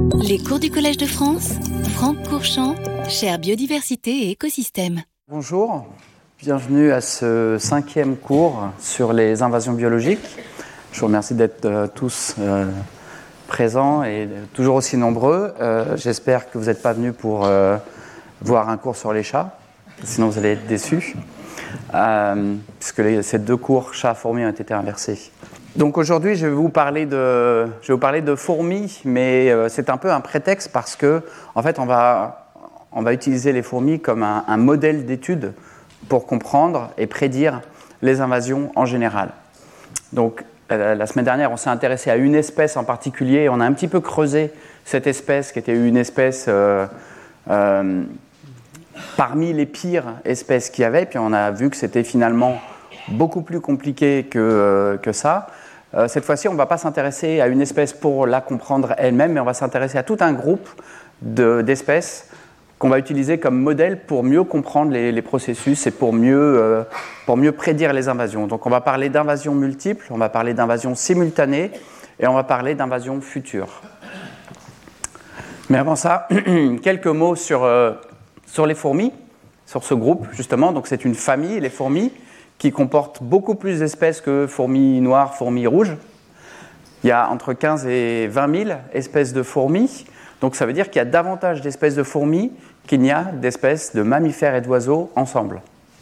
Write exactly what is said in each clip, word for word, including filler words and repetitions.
Les cours du Collège de France, Franck Courchamp, chaire biodiversité et écosystèmes. Bonjour, bienvenue à ce cinquième cours sur les invasions biologiques. Je vous remercie d'être euh, tous euh, présents et toujours aussi nombreux. Euh, j'espère que vous n'êtes pas venus pour euh, voir un cours sur les chats, sinon vous allez être déçus, euh, puisque les, ces deux cours chats-fourmis ont été inversés. Donc aujourd'hui, je vais vous parler de, je vais vous parler de fourmis, mais euh, c'est un peu un prétexte parce que, en fait, on va, on va utiliser les fourmis comme un, un modèle d'étude pour comprendre et prédire les invasions en général. Donc, euh, la semaine dernière, on s'est intéressé à une espèce en particulier et on a un petit peu creusé cette espèce qui était une espèce euh, euh, parmi les pires espèces qu'il y avait, puis on a vu que c'était finalement beaucoup plus compliqué que, euh, que ça. Euh, cette fois-ci, on ne va pas s'intéresser à une espèce pour la comprendre elle-même, mais on va s'intéresser à tout un groupe de, d'espèces qu'on va utiliser comme modèle pour mieux comprendre les, les processus et pour mieux, euh, pour mieux prédire les invasions. Donc on va parler d'invasions multiples, on va parler d'invasions simultanées et on va parler d'invasions futures. Mais avant ça, quelques mots sur, euh, sur les fourmis, sur ce groupe justement. Donc c'est une famille, les fourmis, qui comporte beaucoup plus d'espèces que fourmis noires, fourmis rouges. Il y a entre quinze et vingt mille espèces de fourmis, donc ça veut dire qu'il y a davantage d'espèces de fourmis qu'il n'y a d'espèces de mammifères et d'oiseaux ensemble.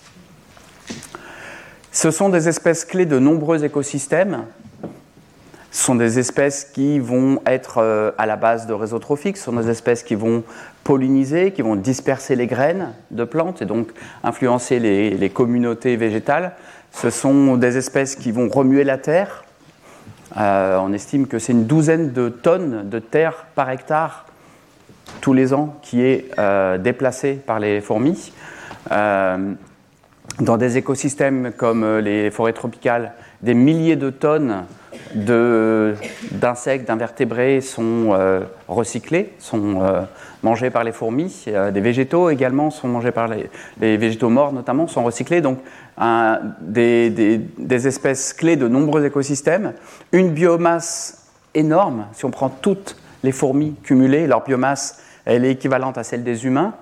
Ce sont des espèces clés de nombreux écosystèmes. Ce sont des espèces qui vont être à la base de réseaux trophiques, ce sont des espèces qui vont polliniser, qui vont disperser les graines de plantes et donc influencer les, les communautés végétales. Ce sont des espèces qui vont remuer la terre. Euh, on estime que c'est une douzaine de tonnes de terre par hectare tous les ans qui est euh, déplacée par les fourmis. Euh, dans des écosystèmes comme les forêts tropicales, des milliers de tonnes de, d'insectes, d'invertébrés sont euh, recyclés, sont euh, mangés par les fourmis. Euh, des végétaux également sont mangés par les, les végétaux morts notamment, sont recyclés. Donc un, des, des, des espèces clés de nombreux écosystèmes. Une biomasse énorme, si on prend toutes les fourmis cumulées, leur biomasse elle est équivalente à celle des humains.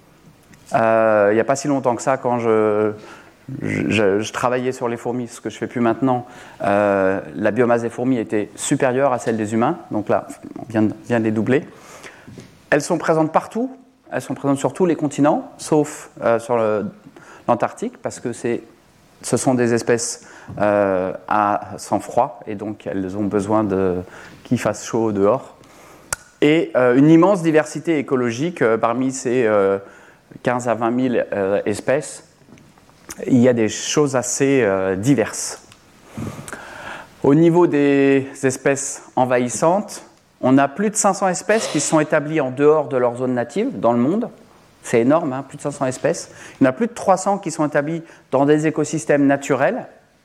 Euh, il n'y a pas si longtemps que ça, quand je... Je, je travaillais sur les fourmis, ce que je ne fais plus maintenant. Euh, la biomasse des fourmis était supérieure à celle des humains, donc là, on vient de, vient de les doubler. Elles sont présentes partout, elles sont présentes sur tous les continents, sauf euh, sur le, l'Antarctique, parce que c'est, ce sont des espèces euh, à sang froid, et donc elles ont besoin de, qu'il fasse chaud dehors. Et euh, une immense diversité écologique euh, parmi ces euh, quinze à vingt mille euh, espèces. Il y a des choses assez euh, diverses. Au niveau des espèces envahissantes, on a plus de cinq cents espèces qui sont établies en dehors de leur zone native dans le monde. C'est énorme, hein, plus de cinq cents espèces. Il y en a plus de trois cents qui sont établies dans des écosystèmes naturels.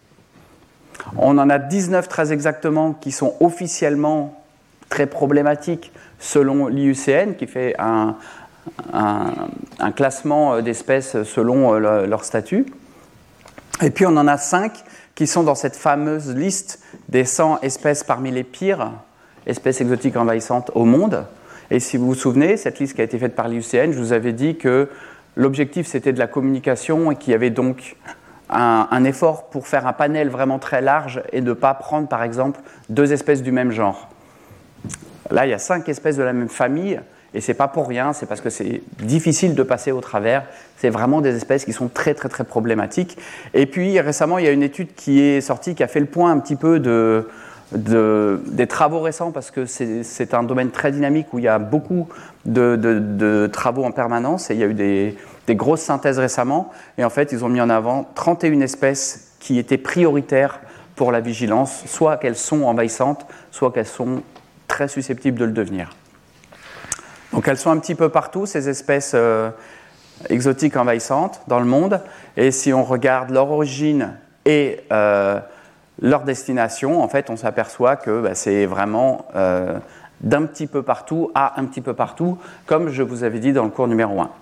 On en a dix-neuf très exactement qui sont officiellement très problématiques selon l'I U C N, qui fait un... Un, un classement d'espèces selon le, leur statut. Et puis on en a cinq qui sont dans cette fameuse liste des cent espèces parmi les pires espèces exotiques envahissantes au monde. Et si vous vous souvenez, cette liste qui a été faite par l'I U C N, je vous avais dit que l'objectif c'était de la communication et qu'il y avait donc un, un effort pour faire un panel vraiment très large et de ne pas prendre par exemple deux espèces du même genre. Là il y a cinq espèces de la même famille. Et ce n'est pas pour rien, c'est parce que c'est difficile de passer au travers. C'est vraiment des espèces qui sont très, très, très problématiques. Et puis, récemment, il y a une étude qui est sortie, qui a fait le point un petit peu de, de, des travaux récents, parce que c'est, c'est un domaine très dynamique où il y a beaucoup de, de, de travaux en permanence. Et il y a eu des, des grosses synthèses récemment. Et en fait, ils ont mis en avant trente et une espèces qui étaient prioritaires pour la vigilance, soit qu'elles sont envahissantes, soit qu'elles sont très susceptibles de le devenir. Donc elles sont un petit peu partout, ces espèces euh, exotiques envahissantes dans le monde. Et si on regarde leur origine et euh, leur destination, en fait, on s'aperçoit que bah, c'est vraiment euh, d'un petit peu partout à un petit peu partout, comme je vous avais dit dans le cours numéro un.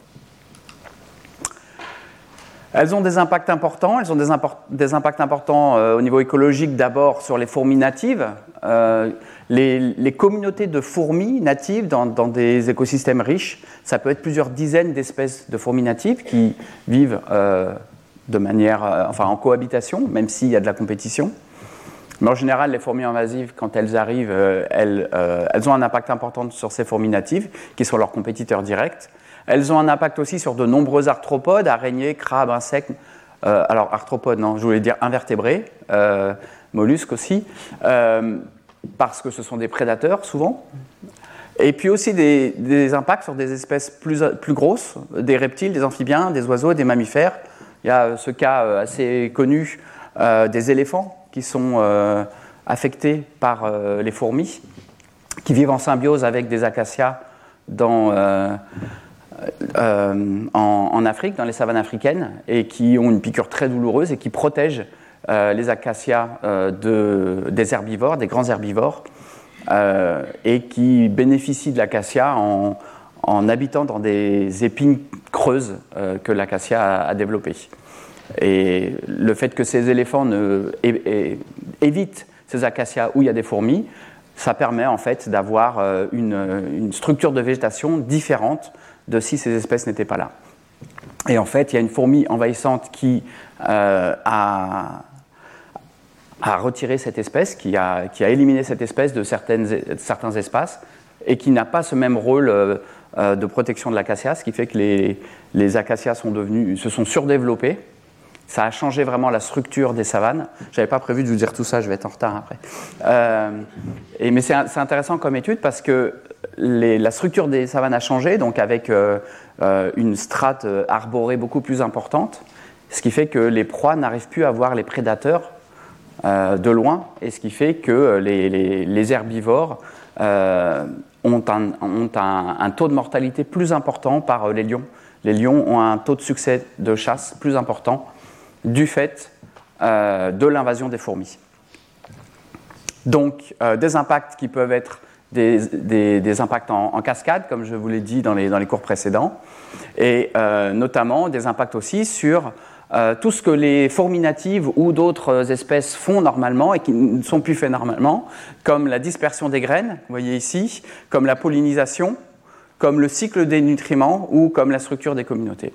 Elles ont des impacts importants. Elles ont des, import- des impacts importants euh, au niveau écologique, d'abord sur les fourmis natives. Euh, Les, les communautés de fourmis natives dans, dans des écosystèmes riches, ça peut être plusieurs dizaines d'espèces de fourmis natives qui vivent euh, de manière, euh, enfin, en cohabitation, même s'il y a de la compétition. Mais en général, les fourmis invasives, quand elles arrivent, euh, elles, euh, elles ont un impact important sur ces fourmis natives, qui sont leurs compétiteurs directs. Elles ont un impact aussi sur de nombreux arthropodes, araignées, crabes, insectes. Euh, alors, arthropodes, non, je voulais dire invertébrés, euh, mollusques aussi, euh, parce que ce sont des prédateurs, souvent. Et puis aussi des, des impacts sur des espèces plus, plus grosses, des reptiles, des amphibiens, des oiseaux, des mammifères. Il y a ce cas assez connu euh, des éléphants qui sont euh, affectés par euh, les fourmis, qui vivent en symbiose avec des acacias dans... Euh, Euh, en, en Afrique, dans les savanes africaines, et qui ont une piqûre très douloureuse et qui protègent euh, les acacias euh, de, des herbivores, des grands herbivores, euh, et qui bénéficient de l'acacia en, en habitant dans des épines creuses euh, que l'acacia a, a développées. Et le fait que ces éléphants ne, é, é, évitent ces acacias où il y a des fourmis, ça permet en fait d'avoir euh, une, une structure de végétation différente de si ces espèces n'étaient pas là. Et en fait, il y a une fourmi envahissante qui euh, a, a retiré cette espèce, qui a, qui a éliminé cette espèce de, certaines, de certains espaces, et qui n'a pas ce même rôle euh, de protection de l'acacia, ce qui fait que les, les acacias sont devenus, se sont surdéveloppés. Ça a changé vraiment la structure des savanes. Je n'avais pas prévu de vous dire tout ça, je vais être en retard après. Euh, et, mais c'est, c'est intéressant comme étude parce que les, la structure des savanes a changé, donc avec euh, euh, une strate arborée beaucoup plus importante, ce qui fait que les proies n'arrivent plus à voir les prédateurs euh, de loin, et ce qui fait que les, les, les herbivores euh, ont, un, ont un, un taux de mortalité plus important par les lions. Les lions ont un taux de succès de chasse plus important du fait euh, de l'invasion des fourmis. Donc, euh, des impacts qui peuvent être des, des, des impacts en, en cascade, comme je vous l'ai dit dans les, dans les cours précédents, et euh, notamment des impacts aussi sur euh, tout ce que les fourmis natives ou d'autres espèces font normalement et qui ne sont plus faits normalement, comme la dispersion des graines, vous voyez ici, comme la pollinisation, comme le cycle des nutriments ou comme la structure des communautés.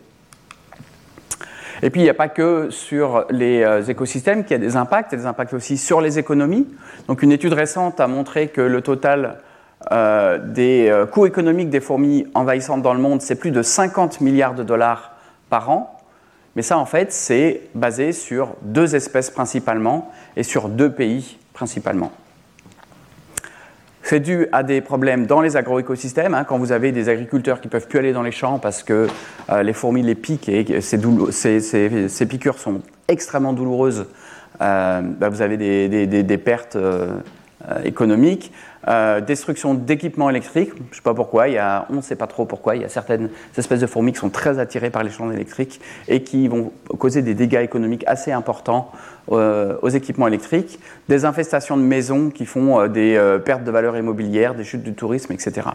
Et puis, il n'y a pas que sur les euh, écosystèmes qu'il y a des impacts, il y a des impacts aussi sur les économies. Donc, une étude récente a montré que le total euh, des euh, coûts économiques des fourmis envahissantes dans le monde, c'est plus de cinquante milliards de dollars par an. Mais ça, en fait, c'est basé sur deux espèces principalement et sur deux pays principalement. C'est dû à des problèmes dans les agroécosystèmes, hein, quand vous avez des agriculteurs qui ne peuvent plus aller dans les champs parce que euh, les fourmis les piquent et ces, doulou- ces, ces, ces piqûres sont extrêmement douloureuses, euh, bah vous avez des, des, des, des pertes euh, économiques. Euh, destruction d'équipements électriques, je ne sais pas pourquoi, il y a, on ne sait pas trop pourquoi, il y a certaines espèces de fourmis qui sont très attirées par les champs électriques et qui vont causer des dégâts économiques assez importants euh, aux équipements électriques, des infestations de maisons qui font euh, des euh, pertes de valeur immobilière, des chutes du tourisme, et cetera.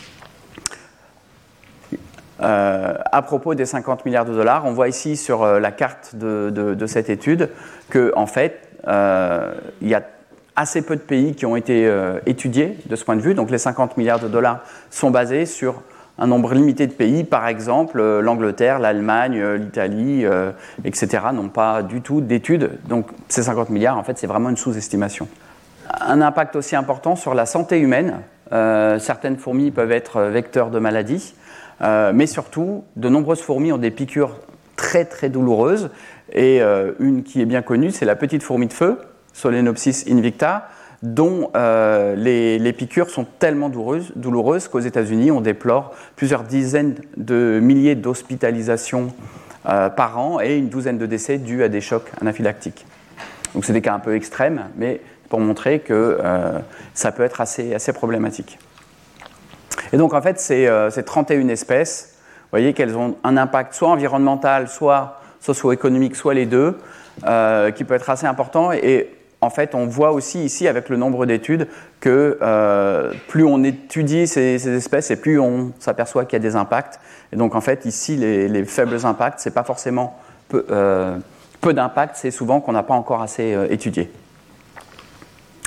Euh, à propos des cinquante milliards de dollars, on voit ici sur euh, la carte de, de, de cette étude que, en fait, euh, il y a assez peu de pays qui ont été euh, étudiés de ce point de vue. Donc les cinquante milliards de dollars sont basés sur un nombre limité de pays, par exemple euh, l'Angleterre, l'Allemagne, euh, l'Italie, euh, et cetera n'ont pas du tout d'études. Donc ces cinquante milliards, en fait, c'est vraiment une sous-estimation. Un impact aussi important sur la santé humaine. Euh, certaines fourmis peuvent être vecteurs de maladies, euh, mais surtout, de nombreuses fourmis ont des piqûres très très douloureuses. Et euh, une qui est bien connue, c'est la petite fourmi de feu, Solenopsis invicta, dont euh, les, les piqûres sont tellement douloureuses, douloureuses qu'aux États-Unis, on déplore plusieurs dizaines de milliers d'hospitalisations euh, par an et une douzaine de décès dus à des chocs anaphylactiques. Donc c'est des cas un peu extrêmes, mais pour montrer que euh, ça peut être assez, assez problématique. Et donc en fait, ces, euh, ces trente et une espèces, vous voyez qu'elles ont un impact soit environnemental, soit socio-économique, soit les deux, euh, qui peut être assez important. Et en fait, on voit aussi ici, avec le nombre d'études, que euh, plus on étudie ces, ces espèces et plus on s'aperçoit qu'il y a des impacts. Et donc, en fait, ici, les, les faibles impacts, ce n'est pas forcément peu, euh, peu d'impact, c'est souvent qu'on n'a pas encore assez euh, étudié.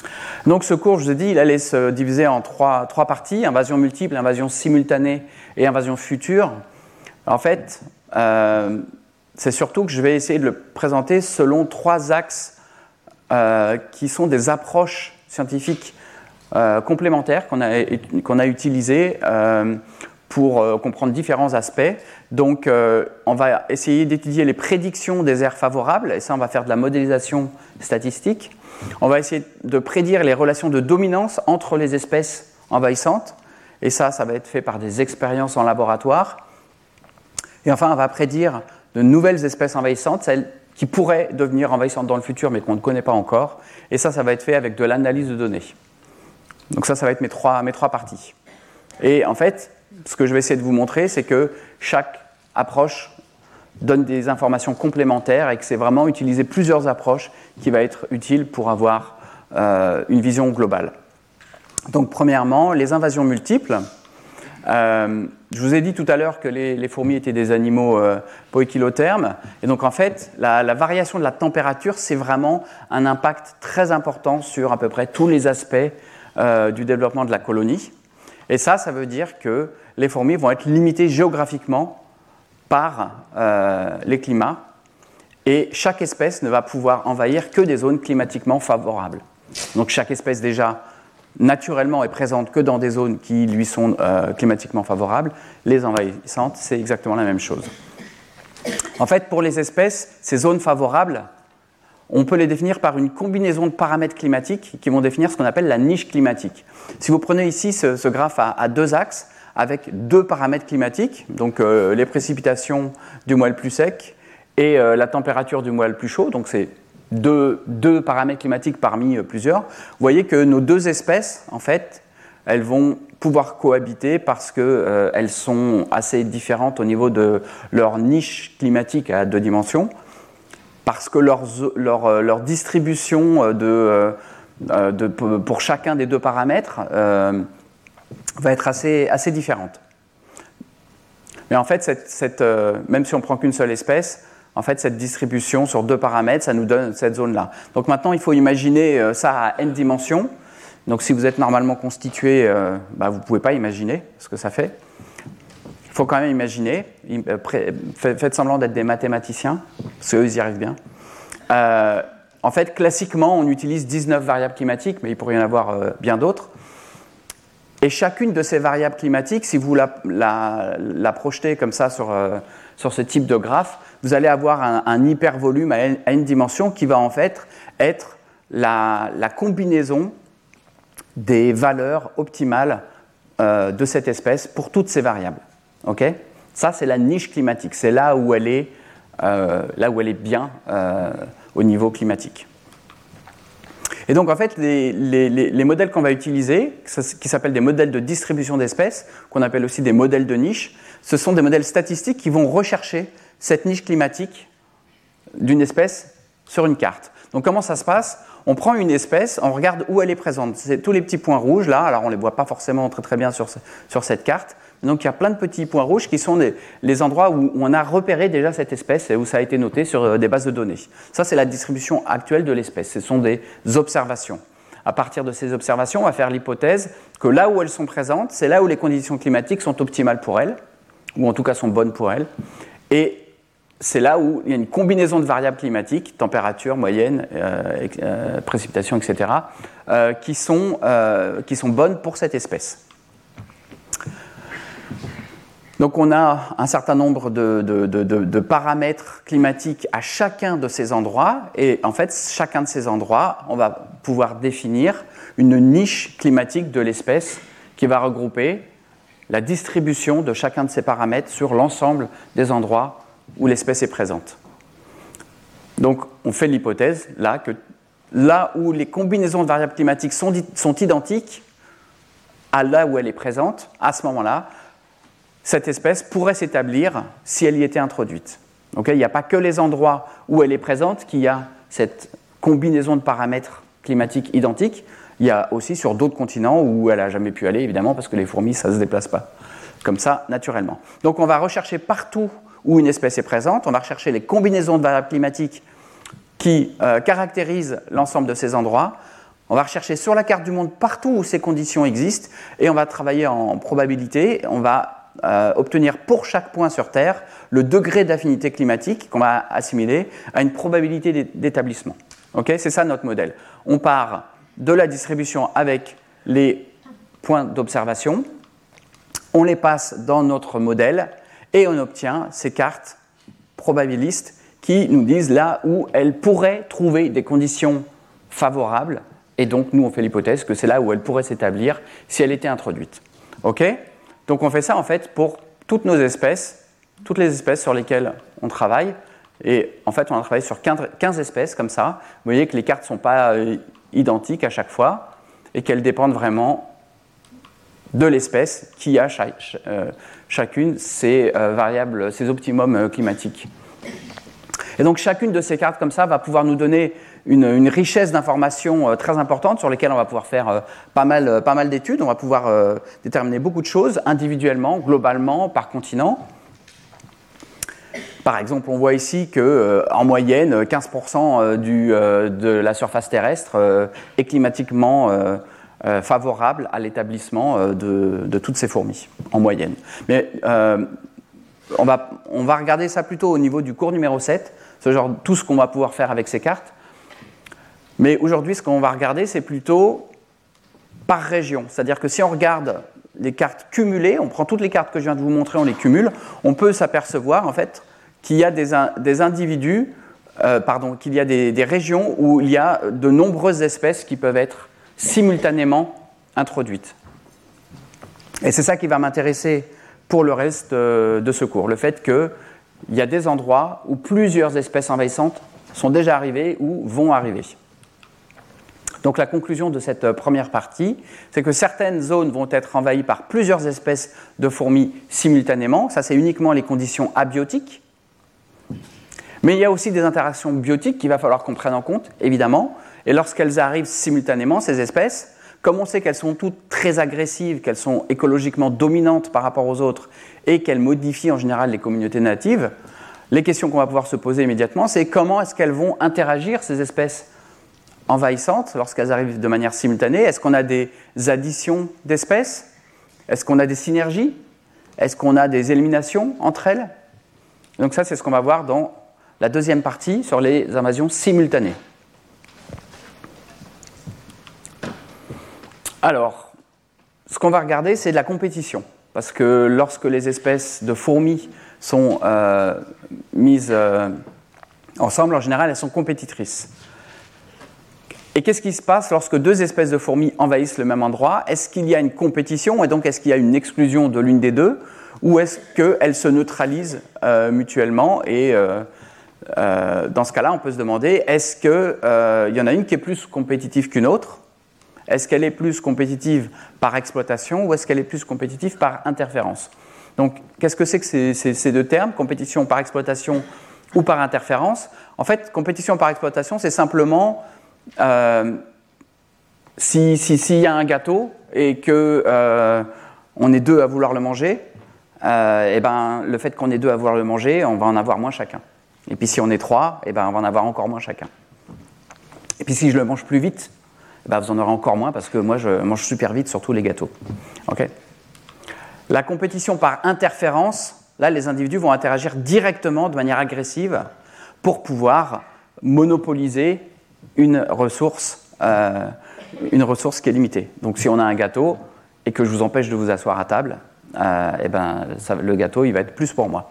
Donc ce cours, je vous ai dit, il allait se diviser en trois, trois parties, invasion multiple, invasion simultanée et invasion future. En fait, euh, c'est surtout que je vais essayer de le présenter selon trois axes euh, qui sont des approches scientifiques euh, complémentaires qu'on a, qu'on a utilisées euh, pour euh, comprendre différents aspects. Donc, euh, on va essayer d'étudier les prédictions des aires favorables, et ça, on va faire de la modélisation statistique. On va essayer de prédire les relations de dominance entre les espèces envahissantes, et ça, ça va être fait par des expériences en laboratoire. Et enfin, on va prédire de nouvelles espèces envahissantes, celles qui pourraient devenir envahissantes dans le futur, mais qu'on ne connaît pas encore. Et ça, ça va être fait avec de l'analyse de données. Donc ça, ça va être mes trois, mes trois parties. Et en fait, ce que je vais essayer de vous montrer, c'est que chaque approche donne des informations complémentaires et que c'est vraiment utiliser plusieurs approches qui va être utile pour avoir euh, une vision globale. Donc, premièrement, les invasions multiples. Euh, je vous ai dit tout à l'heure que les, les fourmis étaient des animaux euh, poikilothermes. Et donc, en fait, la, la variation de la température, c'est vraiment un impact très important sur à peu près tous les aspects euh, du développement de la colonie. Et ça, ça veut dire que les fourmis vont être limitées géographiquement par euh, les climats, et chaque espèce ne va pouvoir envahir que des zones climatiquement favorables. Donc chaque espèce déjà naturellement est présente que dans des zones qui lui sont euh, climatiquement favorables. Les envahissantes, c'est exactement la même chose. En fait, pour les espèces, ces zones favorables, on peut les définir par une combinaison de paramètres climatiques qui vont définir ce qu'on appelle la niche climatique. Si vous prenez ici ce, ce graphe à, à deux axes, avec deux paramètres climatiques, donc euh, les précipitations du mois le plus sec et euh, la température du mois le plus chaud, donc c'est deux, deux paramètres climatiques parmi euh, plusieurs. Vous voyez que nos deux espèces, en fait, elles vont pouvoir cohabiter parce qu'elles euh, sont assez différentes au niveau de leur niche climatique à deux dimensions, parce que leur, leur, leur distribution de, euh, de, pour chacun des deux paramètres euh, va être assez, assez différente. Mais en fait, cette, cette, euh, même si on ne prend qu'une seule espèce, en fait, cette distribution sur deux paramètres, ça nous donne cette zone-là. Donc maintenant, il faut imaginer euh, ça à n dimensions. Donc si vous êtes normalement constitué, euh, bah, vous ne pouvez pas imaginer ce que ça fait. Il faut quand même imaginer. Euh, pré- faites semblant d'être des mathématiciens, parce qu'eux, ils y arrivent bien. Euh, en fait, classiquement, on utilise dix-neuf variables climatiques, mais il pourrait y en avoir euh, bien d'autres. Et chacune de ces variables climatiques, si vous la, la, la projetez comme ça sur, euh, sur ce type de graphe, vous allez avoir un, un hypervolume à, à une dimension qui va en fait être la, la combinaison des valeurs optimales euh, de cette espèce pour toutes ces variables. Okay ? Ça, c'est la niche climatique. C'est là où elle est, euh, là où elle est bien euh, au niveau climatique. Et donc, en fait, les, les, les modèles qu'on va utiliser, qui s'appellent des modèles de distribution d'espèces, qu'on appelle aussi des modèles de niche, ce sont des modèles statistiques qui vont rechercher cette niche climatique d'une espèce sur une carte. Donc, comment ça se passe ? On prend une espèce, on regarde où elle est présente. C'est tous les petits points rouges, là, alors on ne les voit pas forcément très, très bien sur, sur cette carte. Donc, il y a plein de petits points rouges qui sont les, les endroits où on a repéré déjà cette espèce et où ça a été noté sur des bases de données. Ça, c'est la distribution actuelle de l'espèce. Ce sont des observations. À partir de ces observations, on va faire l'hypothèse que là où elles sont présentes, c'est là où les conditions climatiques sont optimales pour elles, ou en tout cas sont bonnes pour elles. Et c'est là où il y a une combinaison de variables climatiques, température, moyenne, euh, euh, précipitation, et cetera, euh, qui, sont, euh, qui sont bonnes pour cette espèce. Donc on a un certain nombre de, de, de, de, de paramètres climatiques à chacun de ces endroits, et en fait, chacun de ces endroits, on va pouvoir définir une niche climatique de l'espèce qui va regrouper la distribution de chacun de ces paramètres sur l'ensemble des endroits où l'espèce est présente. Donc on fait l'hypothèse là que là où les combinaisons de variables climatiques sont, sont identiques à là où elle est présente, à ce moment-là, cette espèce pourrait s'établir si elle y était introduite. Okay ? Il n'y a pas que les endroits où elle est présente qu'il y a cette combinaison de paramètres climatiques identiques. Il y a aussi sur d'autres continents où elle n'a jamais pu aller, évidemment, parce que les fourmis, ça ne se déplace pas comme ça, naturellement. Donc on va rechercher partout où une espèce est présente, on va rechercher les combinaisons de variables climatiques qui euh, caractérisent l'ensemble de ces endroits. On va rechercher sur la carte du monde partout où ces conditions existent et on va travailler en probabilité. On va euh, obtenir pour chaque point sur Terre le degré d'affinité climatique qu'on va assimiler à une probabilité d'établissement. Okay, c'est ça notre modèle. On part de la distribution avec les points d'observation, on les passe dans notre modèle et on obtient ces cartes probabilistes qui nous disent là où elles pourraient trouver des conditions favorables. Et donc, nous, on fait l'hypothèse que c'est là où elle pourrait s'établir si elle était introduite. OK ? Donc, on fait ça, en fait, pour toutes nos espèces, toutes les espèces sur lesquelles on travaille. Et en fait, on a travaillé sur quinze espèces, comme ça. Vous voyez que les cartes ne sont pas euh, identiques à chaque fois et qu'elles dépendent vraiment de l'espèce qui a chaque, euh, chacune ses euh, variables, ses optimums euh, climatiques. Et donc, chacune de ces cartes, comme ça, va pouvoir nous donner Une, une richesse d'informations euh, très importante sur lesquelles on va pouvoir faire euh, pas mal, euh, pas mal d'études. On va pouvoir euh, déterminer beaucoup de choses individuellement, globalement, par continent. Par exemple, on voit ici qu'en euh, moyenne, quinze pour cent du, euh, de la surface terrestre euh, est climatiquement euh, euh, favorable à l'établissement euh, de, de toutes ces fourmis, en moyenne. Mais euh, on, va, on va regarder ça plutôt au niveau du cours numéro sept, ce genre, tout ce qu'on va pouvoir faire avec ces cartes. Mais aujourd'hui, ce qu'on va regarder, c'est plutôt par région. C'est-à-dire que si on regarde les cartes cumulées, on prend toutes les cartes que je viens de vous montrer, on les cumule, on peut s'apercevoir en fait qu'il y a des, des individus, euh, pardon, qu'il y a des, des régions où il y a de nombreuses espèces qui peuvent être simultanément introduites. Et c'est ça qui va m'intéresser pour le reste de ce cours, le fait qu'il y a des endroits où plusieurs espèces envahissantes sont déjà arrivées ou vont arriver. Donc la conclusion de cette première partie, c'est que certaines zones vont être envahies par plusieurs espèces de fourmis simultanément. Ça, c'est uniquement les conditions abiotiques. Mais il y a aussi des interactions biotiques qu'il va falloir qu'on prenne en compte, évidemment. Et lorsqu'elles arrivent simultanément, ces espèces, comme on sait qu'elles sont toutes très agressives, qu'elles sont écologiquement dominantes par rapport aux autres et qu'elles modifient en général les communautés natives, les questions qu'on va pouvoir se poser immédiatement, c'est comment est-ce qu'elles vont interagir, ces espèces envahissantes, lorsqu'elles arrivent de manière simultanée. Est-ce qu'on a des additions d'espèces? Est-ce qu'on a des synergies? Est-ce qu'on a des éliminations entre elles? Donc ça, c'est ce qu'on va voir dans la deuxième partie sur les invasions simultanées. Alors, ce qu'on va regarder, c'est de la compétition. Parce que lorsque les espèces de fourmis sont euh, mises euh, ensemble, en général, elles sont compétitrices. Et qu'est-ce qui se passe lorsque deux espèces de fourmis envahissent le même endroit? Est-ce qu'il y a une compétition et donc est-ce qu'il y a une exclusion de l'une des deux? Ou est-ce qu'elles se neutralisent euh, mutuellement? Et euh, euh, dans ce cas-là, on peut se demander, est-ce qu'il euh, y en a une qui est plus compétitive qu'une autre? Est-ce qu'elle est plus compétitive par exploitation ou est-ce qu'elle est plus compétitive par interférence? Donc, qu'est-ce que c'est que ces, ces, ces deux termes, compétition par exploitation ou par interférence? En fait, compétition par exploitation, c'est simplement Euh, si, si, s'il y a un gâteau et qu'on euh, est deux à vouloir le manger, euh, et ben, le fait qu'on est deux à vouloir le manger, on va en avoir moins chacun. Et puis si on est trois, et ben, on va en avoir encore moins chacun. Et puis si je le mange plus vite, et ben, vous en aurez encore moins parce que moi je mange super vite sur tous les gâteaux. Okay. La compétition par interférence, là les individus vont interagir directement de manière agressive pour pouvoir monopoliser une ressource, euh, une ressource qui est limitée. Donc si on a un gâteau et que je vous empêche de vous asseoir à table, euh, et ben, ça, le gâteau il va être plus pour moi.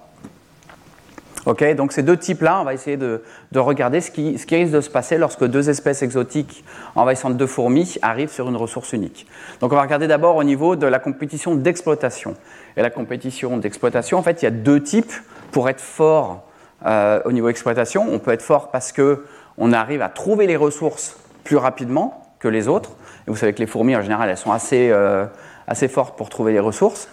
Okay, donc ces deux types-là, on va essayer de, de regarder ce qui, ce qui risque de se passer lorsque deux espèces exotiques envahissantes de fourmis arrivent sur une ressource unique. Donc on va regarder d'abord au niveau de la compétition d'exploitation. Et la compétition d'exploitation, en fait, il y a deux types. Pour être fort euh, au niveau exploitation, on peut être fort parce qu'on arrive à trouver les ressources plus rapidement que les autres. Et vous savez que les fourmis, en général, elles sont assez, euh, assez fortes pour trouver les ressources.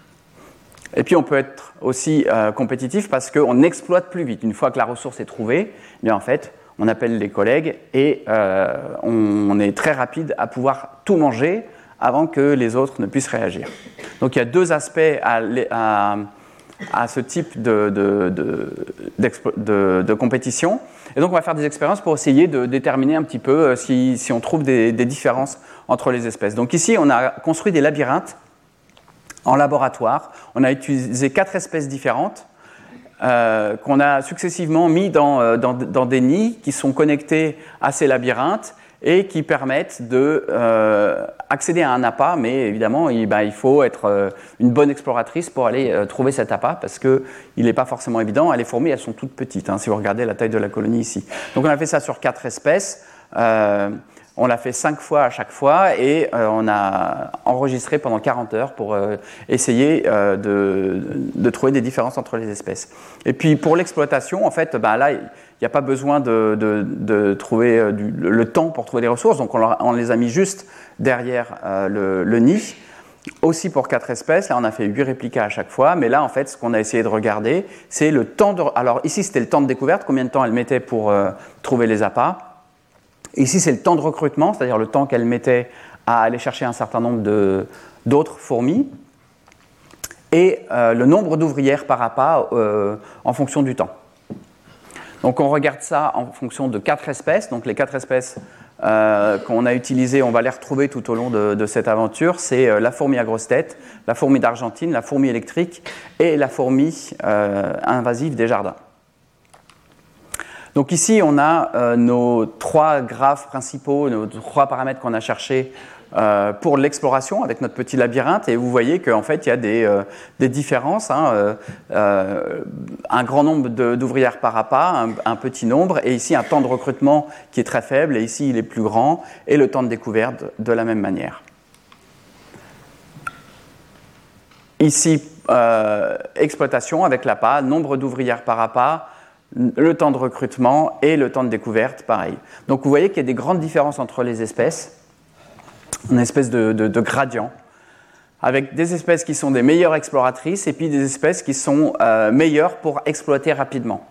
Et puis on peut être aussi euh, compétitif parce qu'on exploite plus vite. Une fois que la ressource est trouvée, eh bien en fait, on appelle les collègues et euh, on, on est très rapide à pouvoir tout manger avant que les autres ne puissent réagir. Donc il y a deux aspects à, à, à ce type de, de, de, de, de compétition. Et donc on va faire des expériences pour essayer de déterminer un petit peu si, si on trouve des, des différences entre les espèces. Donc ici, on a construit des labyrinthes en laboratoire. On a utilisé quatre espèces différentes euh, qu'on a successivement mis dans, dans, dans des nids qui sont connectés à ces labyrinthes et qui permettent de euh, accéder à un appât, mais évidemment, il, ben, il faut être euh, une bonne exploratrice pour aller euh, trouver cet appât, parce qu'il n'est pas forcément évident. Les fourmis, elles sont toutes petites, hein, si vous regardez la taille de la colonie ici. Donc on a fait ça sur quatre espèces. Euh, on l'a fait cinq fois à chaque fois, et euh, on a enregistré pendant quarante heures pour euh, essayer euh, de, de trouver des différences entre les espèces. Et puis pour l'exploitation, en fait, ben, là, il n'y a pas besoin de, de, de trouver euh, du, le temps pour trouver des ressources, donc on, leur, on les a mis juste derrière euh, le, le nid. Aussi pour quatre espèces, là on a fait huit réplicas à chaque fois, mais là en fait ce qu'on a essayé de regarder, c'est le temps de... Alors ici c'était le temps de découverte, combien de temps elle mettait pour euh, trouver les appâts. Ici c'est le temps de recrutement, c'est-à-dire le temps qu'elle mettait à aller chercher un certain nombre de, d'autres fourmis, et euh, le nombre d'ouvrières par appât euh, en fonction du temps. Donc on regarde ça en fonction de quatre espèces. Donc les quatre espèces euh, qu'on a utilisées, on va les retrouver tout au long de, de cette aventure. C'est euh, la fourmi à grosse tête, la fourmi d'Argentine, la fourmi électrique et la fourmi euh, invasive des jardins. Donc ici on a euh, nos trois graphes principaux, nos trois paramètres qu'on a cherchés Euh, pour l'exploration avec notre petit labyrinthe, et vous voyez qu'en fait il y a des, euh, des différences, hein, euh, euh, un grand nombre de, d'ouvrières par appât, un, un petit nombre, et ici un temps de recrutement qui est très faible, et ici il est plus grand, et le temps de découverte de la même manière. Ici, euh, exploitation avec l'appât, nombre d'ouvrières par appât, le temps de recrutement et le temps de découverte, pareil. Donc vous voyez qu'il y a des grandes différences entre les espèces, une espèce de, de, de gradient, avec des espèces qui sont des meilleures exploratrices et puis des espèces qui sont euh, meilleures pour exploiter rapidement.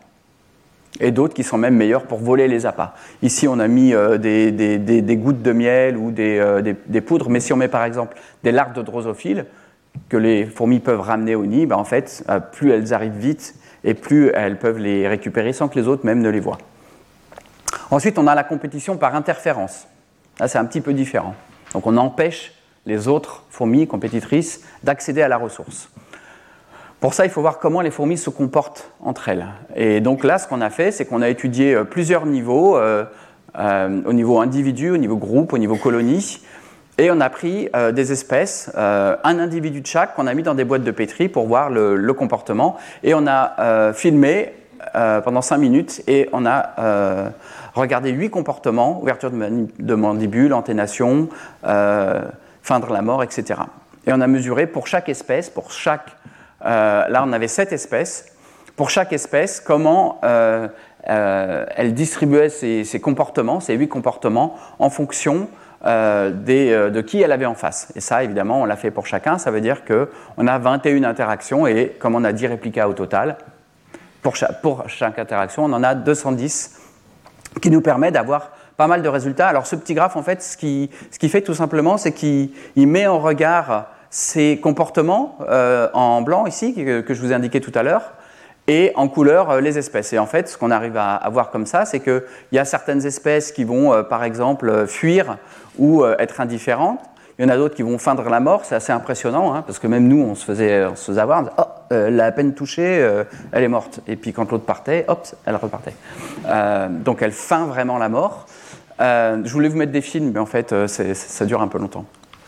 Et d'autres qui sont même meilleures pour voler les appâts. Ici, on a mis euh, des, des, des, des gouttes de miel ou des, euh, des, des poudres, mais si on met par exemple des larves de drosophile que les fourmis peuvent ramener au nid, ben en fait, euh, plus elles arrivent vite et plus elles peuvent les récupérer sans que les autres même ne les voient. Ensuite, on a la compétition par interférence. Là, c'est un petit peu différent. Donc on empêche les autres fourmis compétitrices d'accéder à la ressource. Pour ça, il faut voir comment les fourmis se comportent entre elles. Et donc là, ce qu'on a fait, c'est qu'on a étudié plusieurs niveaux, euh, euh, au niveau individu, au niveau groupe, au niveau colonie, et on a pris euh, des espèces, euh, un individu de chaque, qu'on a mis dans des boîtes de pétri pour voir le, le comportement, et on a euh, filmé euh, pendant cinq minutes, et on a... Euh, Regardez huit comportements, ouverture de, mani- de mandibule, anténation, euh, feindre la mort, et cetera. Et on a mesuré pour chaque espèce, pour chaque... Euh, là, on avait sept espèces. Pour chaque espèce, comment euh, euh, elle distribuait ses, ses comportements, ses huit comportements, en fonction euh, des, euh, de qui elle avait en face. Et ça, évidemment, on l'a fait pour chacun. Ça veut dire qu'on a vingt et une interactions, et comme on a dix réplicas au total, pour chaque, pour chaque interaction, on en a deux cent dix, qui nous permet d'avoir pas mal de résultats. Alors ce petit graphe, en fait, ce qu'il ce qui fait tout simplement, c'est qu'il il met en regard ces comportements euh, en blanc ici, que, que je vous ai indiqué tout à l'heure, et en couleur euh, les espèces. Et en fait, ce qu'on arrive à, à voir comme ça, c'est qu'il y a certaines espèces qui vont, euh, par exemple, euh, fuir ou euh, être indifférentes. Il y en a d'autres qui vont feindre la mort, c'est assez impressionnant, hein, parce que même nous, on se faisait, on se faisait avoir, on disait, oh, euh, la peine touchée, euh, elle est morte. Et puis quand l'autre partait, hop, elle repartait. Euh, donc elle feint vraiment la mort. Euh, je voulais vous mettre des films, mais en fait, euh, c'est, ça dure un peu longtemps.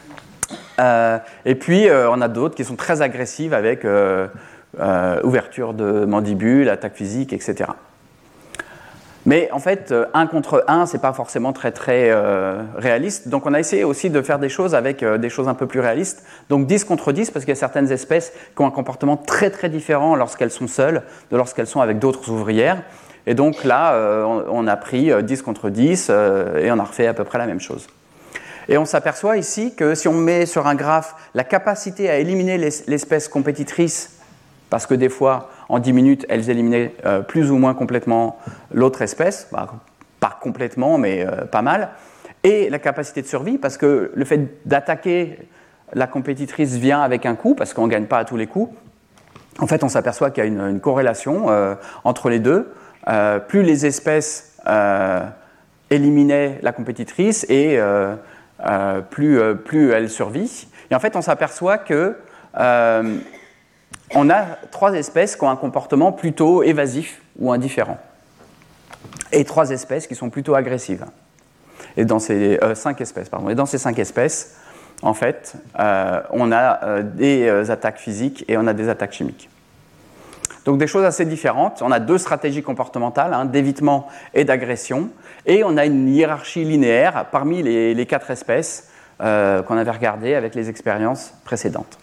Euh, et puis, euh, on a d'autres qui sont très agressives avec euh, euh, ouverture de mandibule, attaque physique, et cetera. Mais en fait, un contre un, c'est pas forcément très très euh, réaliste. Donc on a essayé aussi de faire des choses avec euh, des choses un peu plus réalistes. Donc dix contre dix, parce qu'il y a certaines espèces qui ont un comportement très très différent lorsqu'elles sont seules de lorsqu'elles sont avec d'autres ouvrières. Et donc là, euh, on, on a pris dix contre dix euh, et on a refait à peu près la même chose. Et on s'aperçoit ici que si on met sur un graphe la capacité à éliminer les, l'espèce compétitrice, parce que des fois, en dix minutes, elles éliminaient euh, plus ou moins complètement l'autre espèce, bah, pas complètement, mais euh, pas mal, et la capacité de survie, parce que le fait d'attaquer la compétitrice vient avec un coût, parce qu'on ne gagne pas à tous les coups, en fait, on s'aperçoit qu'il y a une, une corrélation euh, entre les deux. Euh, plus les espèces euh, éliminaient la compétitrice et euh, euh, plus, euh, plus elle survit. Et en fait, on s'aperçoit que euh, on a trois espèces qui ont un comportement plutôt évasif ou indifférent, et trois espèces qui sont plutôt agressives. Et dans ces euh, cinq espèces, pardon. Et dans ces cinq espèces, en fait, euh, on a euh, des euh, attaques physiques et on a des attaques chimiques. Donc des choses assez différentes. On a deux stratégies comportementales, hein, d'évitement et d'agression, et on a une hiérarchie linéaire parmi les, les quatre espèces euh, qu'on avait regardées avec les expériences précédentes.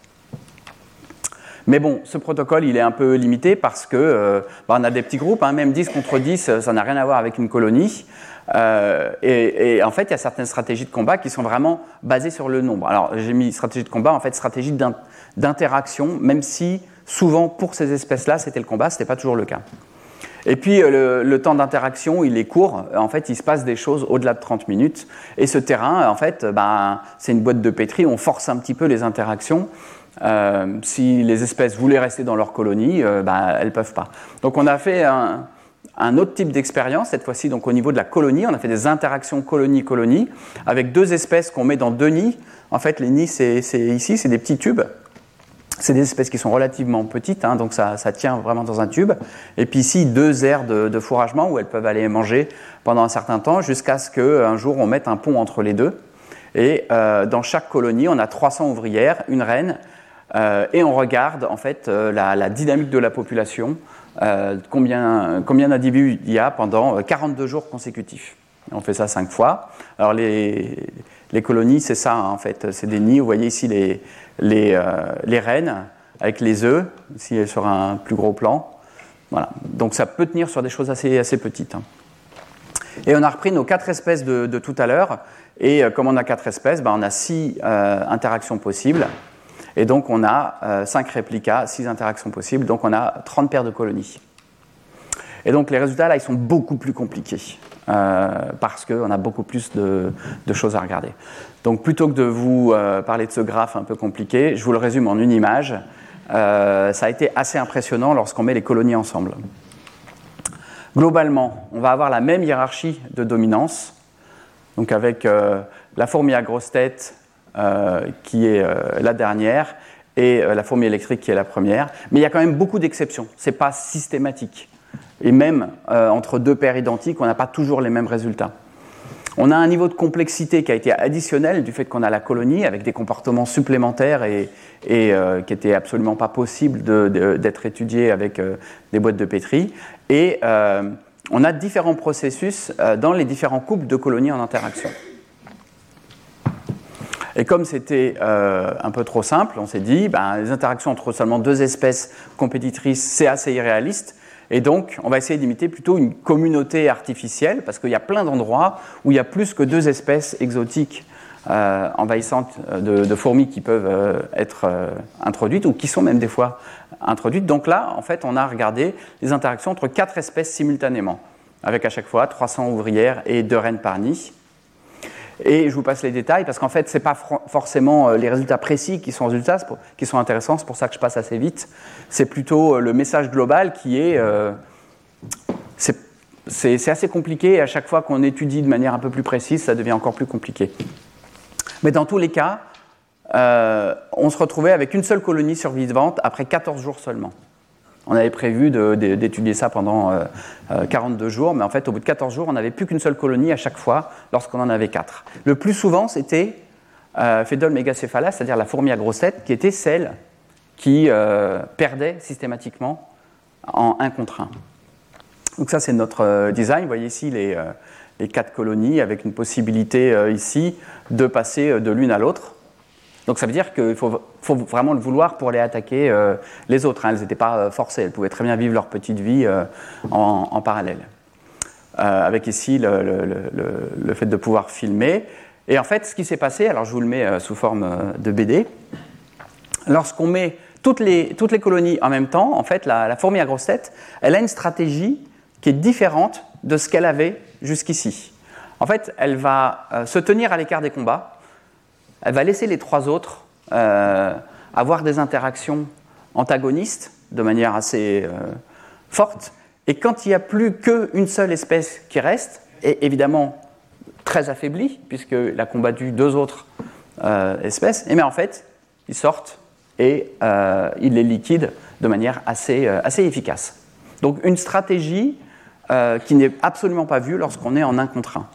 Mais bon, ce protocole, il est un peu limité parce que euh, bah, on a des petits groupes, hein, même dix contre dix, ça n'a rien à voir avec une colonie. Euh, et, et en fait, il y a certaines stratégies de combat qui sont vraiment basées sur le nombre. Alors, j'ai mis stratégie de combat, en fait, stratégie d'interaction, même si souvent, pour ces espèces-là, c'était le combat, ce n'était pas toujours le cas. Et puis, le, le temps d'interaction, il est court. En fait, il se passe des choses au-delà de trente minutes. Et ce terrain, en fait, ben, c'est une boîte de pétri, on force un petit peu les interactions. Euh, si les espèces voulaient rester dans leur colonie, euh, ben, elles ne peuvent pas. Donc, on a fait un... un autre type d'expérience, cette fois-ci donc au niveau de la colonie. On a fait des interactions colonie-colonie avec deux espèces qu'on met dans deux nids. En fait, les nids, c'est, c'est ici, c'est des petits tubes. C'est des espèces qui sont relativement petites, hein, donc ça, ça tient vraiment dans un tube. Et puis ici, deux aires de, de fourragement où elles peuvent aller manger pendant un certain temps jusqu'à ce qu'un jour, on mette un pont entre les deux. Et euh, dans chaque colonie, on a trois cents ouvrières, une reine, euh, et on regarde en fait euh, la, la dynamique de la population. Euh, combien, combien d'individus il y a pendant quarante-deux jours consécutifs. On fait ça cinq fois. Alors les, les colonies, c'est ça, hein, en fait, c'est des nids. Vous voyez ici les, les, euh, les reines avec les œufs, ici sur un plus gros plan. Voilà. Donc ça peut tenir sur des choses assez, assez petites. Hein. Et on a repris nos quatre espèces de, de tout à l'heure. Et euh, comme on a quatre espèces, ben, on a six euh, interactions possibles. Et donc, on a euh, cinq réplicas, six interactions possibles. Donc, on a trente paires de colonies. Et donc, les résultats, là, ils sont beaucoup plus compliqués euh, parce qu'on a beaucoup plus de, de choses à regarder. Donc, plutôt que de vous euh, parler de ce graphe un peu compliqué, je vous le résume en une image. Euh, ça a été assez impressionnant lorsqu'on met les colonies ensemble. Globalement, on va avoir la même hiérarchie de dominance. Donc, avec euh, la fourmi à grosse tête, Euh, qui est euh, la dernière, et euh, la fourmi électrique qui est la première. Mais il y a quand même beaucoup d'exceptions. Ce n'est pas systématique. Et même euh, entre deux paires identiques, on n'a pas toujours les mêmes résultats. On a un niveau de complexité qui a été additionnel du fait qu'on a la colonie, avec des comportements supplémentaires et, et euh, qui n'étaient absolument pas possibles de, de, d'être étudiés avec euh, des boîtes de pétri. Et euh, on a différents processus euh, dans les différents couples de colonies en interaction. Et comme c'était euh, un peu trop simple, on s'est dit, ben, les interactions entre seulement deux espèces compétitrices, c'est assez irréaliste. Et donc, on va essayer d'imiter plutôt une communauté artificielle, parce qu'il y a plein d'endroits où il y a plus que deux espèces exotiques euh, envahissantes de, de fourmis qui peuvent euh, être euh, introduites, ou qui sont même des fois introduites. Donc là, en fait, on a regardé les interactions entre quatre espèces simultanément, avec à chaque fois trois cents ouvrières et deux reines par nid. Et je vous passe les détails parce qu'en fait, ce n'est pas fr- forcément les résultats précis qui sont, résultats, pour, qui sont intéressants, c'est pour ça que je passe assez vite. C'est plutôt le message global qui est... Euh, c'est, c'est, c'est assez compliqué et à chaque fois qu'on étudie de manière un peu plus précise, ça devient encore plus compliqué. Mais dans tous les cas, euh, on se retrouvait avec une seule colonie survivante après quatorze jours seulement. On avait prévu de, de, d'étudier ça pendant euh, quarante-deux jours, mais en fait, au bout de quatorze jours, on n'avait plus qu'une seule colonie à chaque fois lorsqu'on en avait quatre. Le plus souvent, c'était euh, Phédole mégacephala, c'est-à-dire la fourmi à grosse tête, qui était celle qui euh, perdait systématiquement en un contre un. Donc ça, c'est notre euh, design. Vous voyez ici les, euh, les quatre colonies avec une possibilité euh, ici de passer de l'une à l'autre. Donc ça veut dire qu'il faut, faut vraiment le vouloir pour aller attaquer euh, les autres. Hein. Elles n'étaient pas euh, forcées, elles pouvaient très bien vivre leur petite vie euh, en, en parallèle. Euh, avec ici le, le, le, le fait de pouvoir filmer. Et en fait, ce qui s'est passé, alors je vous le mets euh, sous forme euh, de B D, lorsqu'on met toutes les, toutes les colonies en même temps, en fait, la, la fourmi à grosse tête, elle a une stratégie qui est différente de ce qu'elle avait jusqu'ici. En fait, elle va euh, se tenir à l'écart des combats. Elle va laisser les trois autres euh, avoir des interactions antagonistes de manière assez euh, forte. Et quand il n'y a plus qu'une seule espèce qui reste, et évidemment très affaiblie, puisqu'elle a combattu deux autres euh, espèces, et bien en fait, ils sortent et euh, ils les liquident de manière assez, euh, assez efficace. Donc une stratégie euh, qui n'est absolument pas vue lorsqu'on est en un contre un.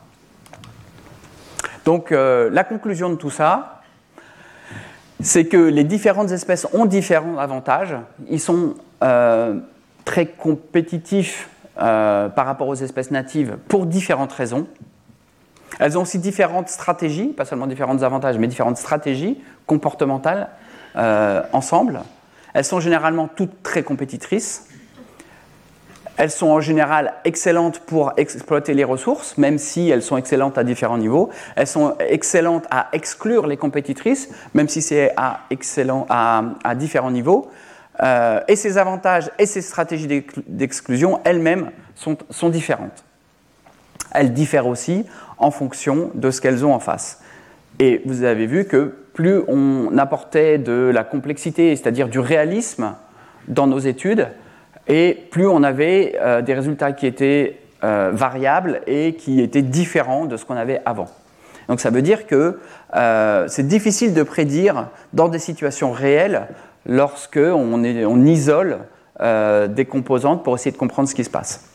Donc euh, la conclusion de tout ça, c'est que les différentes espèces ont différents avantages. Ils sont euh, très compétitifs euh, par rapport aux espèces natives pour différentes raisons. Elles ont aussi différentes stratégies, pas seulement différents avantages, mais différentes stratégies comportementales euh, ensemble. Elles sont généralement toutes très compétitrices. Elles sont en général excellentes pour exploiter les ressources, même si elles sont excellentes à différents niveaux. Elles sont excellentes à exclure les compétitrices, même si c'est à, excellent, à, à différents niveaux. Euh, et ces avantages et ces stratégies d'exclusion, elles-mêmes, sont, sont différentes. Elles diffèrent aussi en fonction de ce qu'elles ont en face. Et vous avez vu que plus on apportait de la complexité, c'est-à-dire du réalisme dans nos études, et plus on avait euh, des résultats qui étaient euh, variables et qui étaient différents de ce qu'on avait avant. Donc ça veut dire que euh, c'est difficile de prédire dans des situations réelles lorsque on, est, on isole euh, des composantes pour essayer de comprendre ce qui se passe.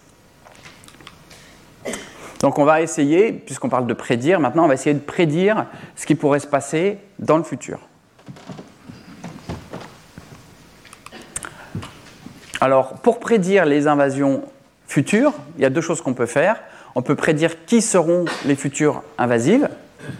Donc on va essayer, puisqu'on parle de prédire, maintenant on va essayer de prédire ce qui pourrait se passer dans le futur. Alors, pour prédire les invasions futures, il y a deux choses qu'on peut faire. On peut prédire qui seront les futures invasives.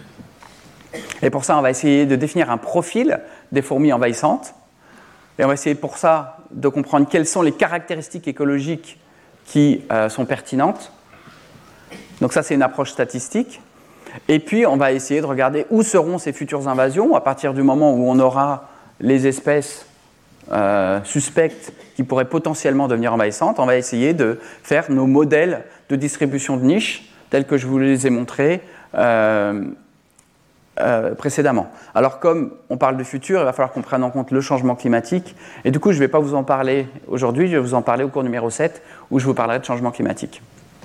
Et pour ça, on va essayer de définir un profil des fourmis envahissantes. Et on va essayer pour ça de comprendre quelles sont les caractéristiques écologiques qui euh, sont pertinentes. Donc ça, c'est une approche statistique. Et puis, on va essayer de regarder où seront ces futures invasions à partir du moment où on aura les espèces Euh, suspectes qui pourraient potentiellement devenir envahissantes. On va essayer de faire nos modèles de distribution de niches tels que je vous les ai montrés euh, euh, précédemment. Alors comme on parle de futur, il va falloir qu'on prenne en compte le changement climatique et du coup je ne vais pas vous en parler aujourd'hui, je vais vous en parler au cours numéro sept où je vous parlerai de changement climatique.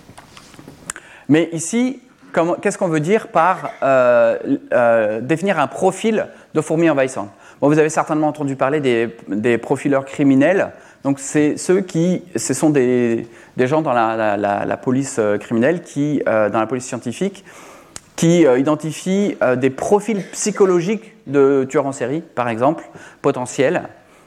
Mais ici, comment, qu'est-ce qu'on veut dire par euh, euh, définir un profil de fourmis envahissantes ? Bon, vous avez certainement entendu parler des, des profileurs criminels. Donc, c'est ceux qui, ce sont des, des gens dans la, la, la, la police criminelle, qui, euh, dans la police scientifique, qui euh, identifient euh, des profils psychologiques de tueurs en série, par exemple, potentiels,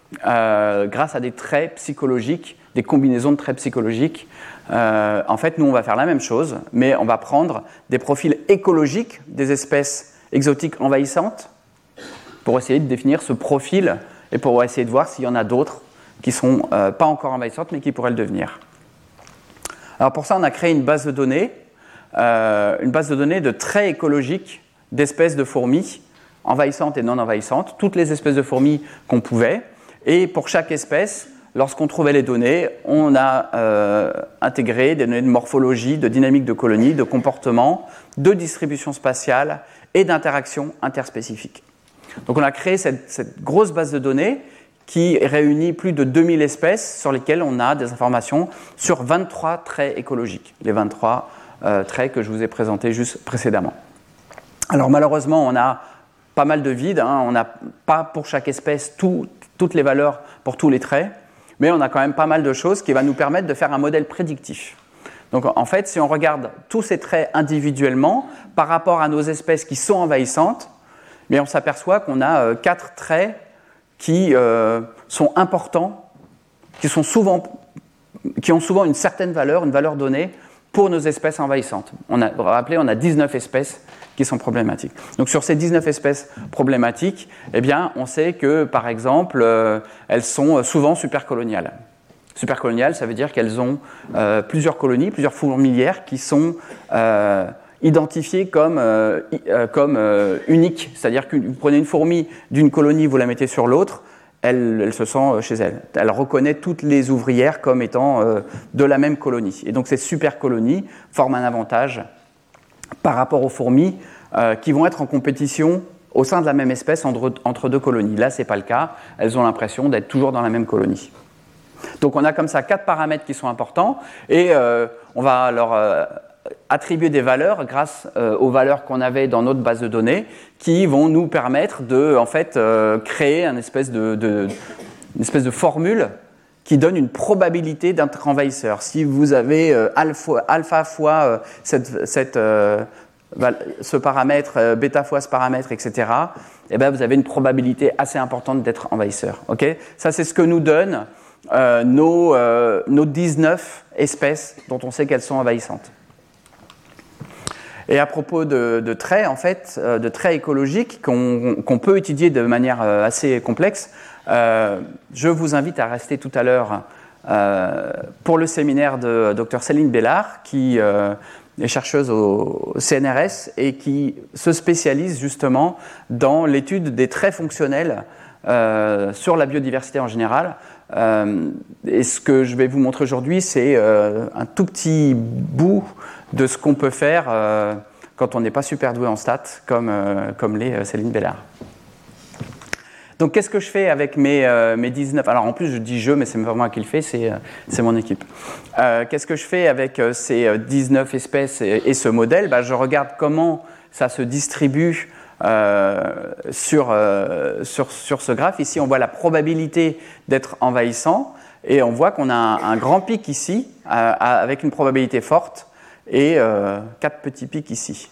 euh, grâce à des traits psychologiques, des combinaisons de traits psychologiques. Euh, en fait, nous, on va faire la même chose, mais on va prendre des profils écologiques des espèces exotiques envahissantes, pour essayer de définir ce profil et pour essayer de voir s'il y en a d'autres qui ne sont euh, pas encore envahissantes mais qui pourraient le devenir. Alors pour ça, on a créé une base de données, euh, une base de données de traits écologiques d'espèces de fourmis envahissantes et non envahissantes, toutes les espèces de fourmis qu'on pouvait. Et pour chaque espèce, lorsqu'on trouvait les données, on a euh, intégré des données de morphologie, de dynamique de colonie, de comportement, de distribution spatiale et d'interaction interspécifique. Donc on a créé cette, cette grosse base de données qui réunit plus de deux mille espèces sur lesquelles on a des informations sur vingt-trois traits écologiques, les vingt-trois euh, traits que je vous ai présentés juste précédemment. Alors malheureusement, on a pas mal de vide, hein, on n'a pas pour chaque espèce tout, toutes les valeurs pour tous les traits, mais on a quand même pas mal de choses qui vont nous permettre de faire un modèle prédictif. Donc en fait, si on regarde tous ces traits individuellement par rapport à nos espèces qui sont envahissantes, mais on s'aperçoit qu'on a euh, quatre traits qui euh, sont importants, qui, sont souvent, qui ont souvent une certaine valeur, une valeur donnée pour nos espèces envahissantes. On a, vous vous rappelez, on a dix-neuf espèces qui sont problématiques. Donc sur ces dix-neuf espèces problématiques, eh bien, on sait que, par exemple, euh, elles sont souvent supercoloniales. Supercoloniales, ça veut dire qu'elles ont euh, plusieurs colonies, plusieurs fourmilières qui sont euh, identifiées comme, euh, comme euh, uniques. C'est-à-dire que vous prenez une fourmi d'une colonie, vous la mettez sur l'autre, elle, elle se sent chez elle. Elle reconnaît toutes les ouvrières comme étant euh, de la même colonie. Et donc ces supercolonies forment un avantage par rapport aux fourmis euh, qui vont être en compétition au sein de la même espèce entre, entre deux colonies. Là, ce n'est pas le cas. Elles ont l'impression d'être toujours dans la même colonie. Donc on a comme ça quatre paramètres qui sont importants et euh, on va leur euh, attribuer des valeurs grâce euh, aux valeurs qu'on avait dans notre base de données qui vont nous permettre de en fait, euh, créer une espèce de, de, une espèce de formule qui donne une probabilité d'être envahisseur. Si vous avez euh, alpha, alpha fois euh, cette, cette, euh, ce paramètre, euh, bêta fois ce paramètre, et cetera, eh ben vous avez une probabilité assez importante d'être envahisseur. Okay ? Ça, c'est ce que nous donnent euh, nos, euh, nos dix-neuf espèces dont on sait qu'elles sont envahissantes. Et à propos de, de traits, en fait, euh, de traits écologiques qu'on, qu'on peut étudier de manière euh, assez complexe, Euh, je vous invite à rester tout à l'heure euh, pour le séminaire de Dr Céline Bellard, qui euh, est chercheuse au C N R S et qui se spécialise justement dans l'étude des traits fonctionnels euh, sur la biodiversité en général. Euh, et ce que je vais vous montrer aujourd'hui, c'est euh, un tout petit bout de ce qu'on peut faire euh, quand on n'est pas super doué en stats, comme, euh, comme l'est Céline Bellard. Donc, qu'est-ce que je fais avec mes, euh, mes dix-neuf... Alors, en plus, je dis « je », mais c'est pas moi qui le fais, c'est, euh, c'est mon équipe. Euh, qu'est-ce que je fais avec euh, ces dix-neuf espèces et, et ce modèle ? Bah, je regarde comment ça se distribue euh, sur, euh, sur, sur ce graphe. Ici, on voit la probabilité d'être envahissant et on voit qu'on a un, un grand pic ici euh, avec une probabilité forte et euh, quatre petits pics ici.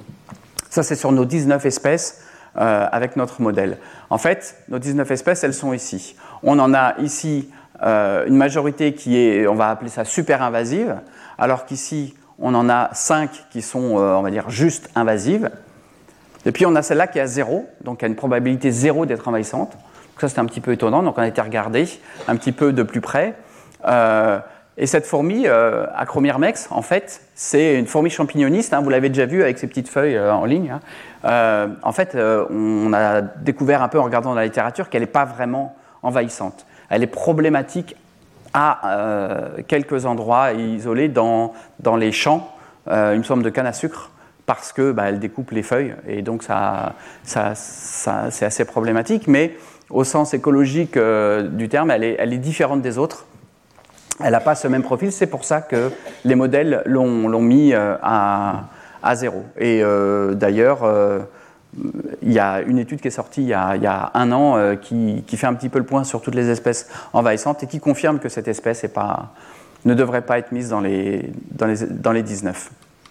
Ça, c'est sur nos dix-neuf espèces. Euh, avec notre modèle. En fait, nos dix-neuf espèces, elles sont ici. On en a ici euh, une majorité qui est, on va appeler ça super invasive, alors qu'ici, on en a cinq qui sont, euh, on va dire, juste invasives. Et puis, on a celle-là qui est à zéro, donc qui a une probabilité zéro d'être envahissante. Donc ça, c'est un petit peu étonnant. Donc, on a été regarder un petit peu de plus près. Euh, Et cette fourmi, euh, Acromyrmex, en fait, c'est une fourmi champignoniste. Hein, vous l'avez déjà vu avec ses petites feuilles euh, en ligne. Hein. Euh, en fait, euh, on a découvert un peu en regardant dans la littérature qu'elle n'est pas vraiment envahissante. Elle est problématique à euh, quelques endroits isolés dans, dans les champs, euh, il me semble, de canne à sucre, parce que bah, elle découpe les feuilles. Et donc, ça, ça, ça, c'est assez problématique. Mais au sens écologique euh, du terme, elle est, elle est différente des autres. Elle n'a pas ce même profil, c'est pour ça que les modèles l'ont, l'ont mis euh, à, à zéro. Et euh, d'ailleurs, euh, il y a une étude qui est sortie il y a, il y a un an euh, qui, qui fait un petit peu le point sur toutes les espèces envahissantes et qui confirme que cette espèce est pas, ne devrait pas être mise dans les, dans les, dans les dix-neuf.